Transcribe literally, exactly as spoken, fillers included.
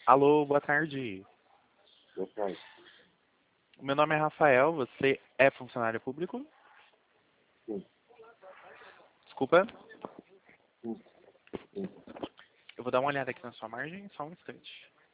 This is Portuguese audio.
Alô, boa tarde. Boa tarde. O meu nome é Rafael, você é funcionário público? Sim, Desculpa, sim, sim. eu vou dar uma olhada aqui na sua margem, só um instante.